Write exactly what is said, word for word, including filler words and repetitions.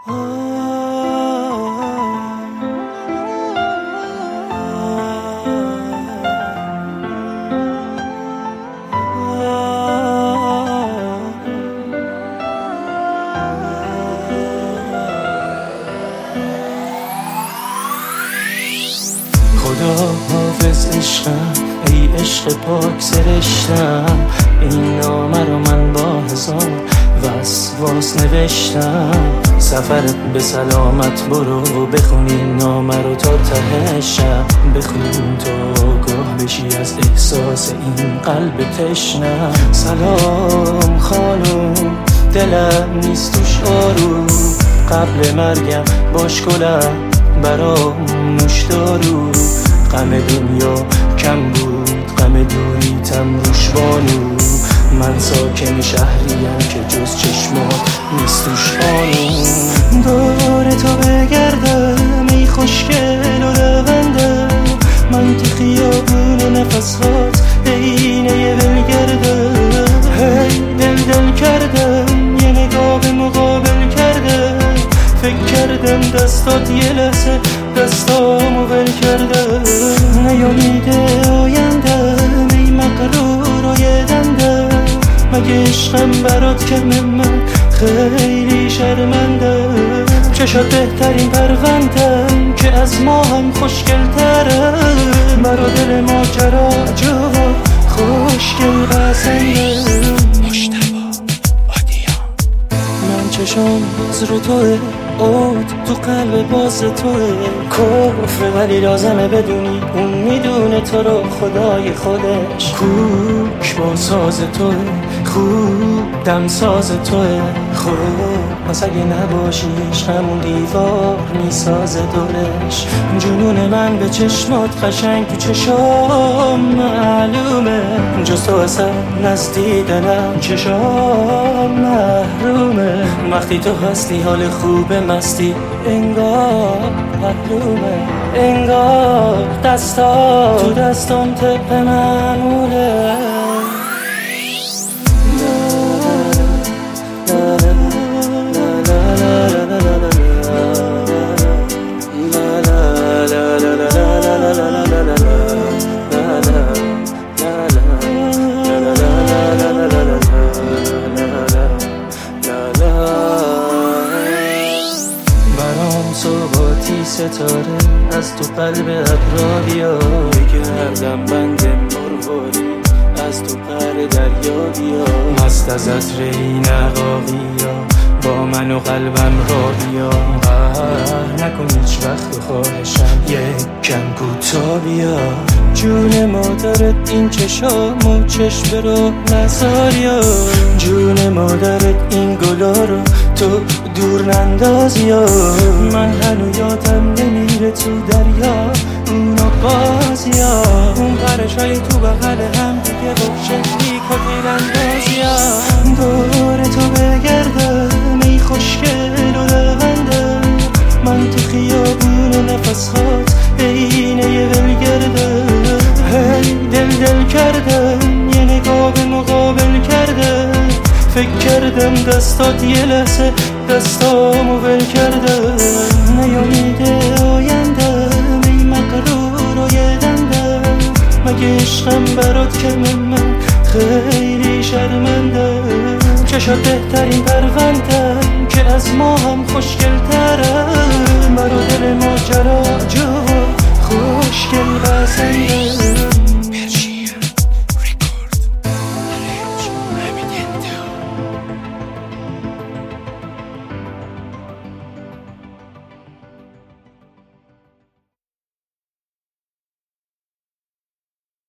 خدا حافظ عشقم، ای عشق پاک سرشتم، این نامه رو من با هزار وسواس نوشتم. سفرت به سلامت برو، بخون این نامه رو تا ته شب، بخون تا آگاه بشی از احساس این قلب تشنم. سلام خانم، دلم نیست توش آروم، قبل مرگم باش گلم برام نوش دارو. غم دنیا کم بود، غم دوریتم روش بانو، من ساکن شهریم که جز چشمات نیست توش خانوم. دور تو بگردم ای خوشگل و لونده، من تو خیابون و نفسات عینه یه ولگرده. هی دل دل کردم یه نگاه به مقابل کرده، فکر کردم دستات یه لحظه دستامو ول کرده. نیامیده آیندم ای مقرور و یه دنده، مگه عشقم برات کمه من خیلی شرمنده. چشات بهترین پروندم که از ما هم خوشگل تره، برا دل ماجرا جواب خوشگل بسنده. چشام باز رو توه، عود تو قلب باز توه، کفر ولی لازمه بدونی اون میدونه تو رو خدای خودش. کوک با ساز توه، خوب دم ساز توه، خوب پس اگه نباشیش همون دیوار میساز دورش. جنون من به چشمات قشنگ تو چشام معلومه، جز تو اصلا نزدیدنم چشام محرومه. وقتی تو هستی حال خوب مستی انگار محرومه، انگار دستا تو دستام طبق معموله. صبحاتی ستاره از تو قلب ابرا بیا، بگردم بند مرواری از تو پر دریا بیا. مست از عطر این عقاقیا با من و قلبم را بیا، قهر نکن هیچ وقت خواهشم یک کم کوتا بیا. جون مادرت این چشام و چشم رو نزاریا، جون مادرت این گلا رو تو دور نندازیا. من هنو یادم نمیره تو دریا اونا بازیا، اون پرشای تو بغل هم دیگه با شکلی کتیل اندازیا. دور تو بگردم ای خوشگل و لونده، من تو خیابون و نفسات عینه یه ولگرده. هی دل دل کردم یه نگاه به مقابل کرده، فکر کردم دستات یه لحظه دستامو ول کرده. نیامیده آیندم ای مقرور و یه دنده، مگه عشقم برات کمه من خیلی شرمنده. چشات بهترین پروندم که از ما هم خوشگل تره، برا